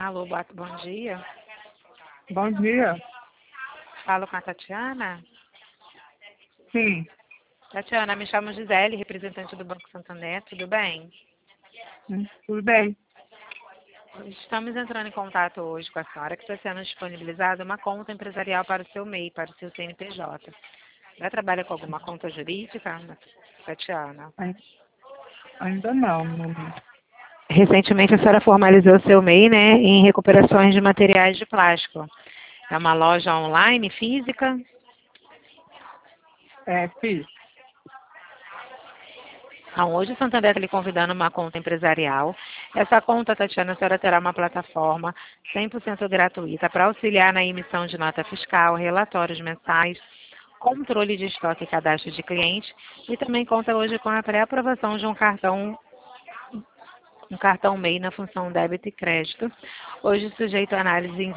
Alô, bom dia. Bom dia. Falo com a Tatiana. Sim. Tatiana, me chamo Gisele, representante do Banco Santander, tudo bem? Tudo bem. Estamos entrando em contato hoje com a senhora que está sendo disponibilizada uma conta empresarial para o seu MEI, para o seu CNPJ. Já trabalha com alguma conta jurídica, Tatiana? Ainda não, mamãe. Recentemente a senhora formalizou seu MEI, né, em recuperações de materiais de plástico. É uma loja online, física? Fiz. Então, hoje o Santander está lhe convidando uma conta empresarial. Essa conta, Tatiana, a senhora terá uma plataforma 100% gratuita para auxiliar na emissão de nota fiscal, relatórios mensais, controle de estoque e cadastro de cliente, e também conta hoje com a pré-aprovação de um cartão MEI na função débito e crédito, hoje sujeito a análise em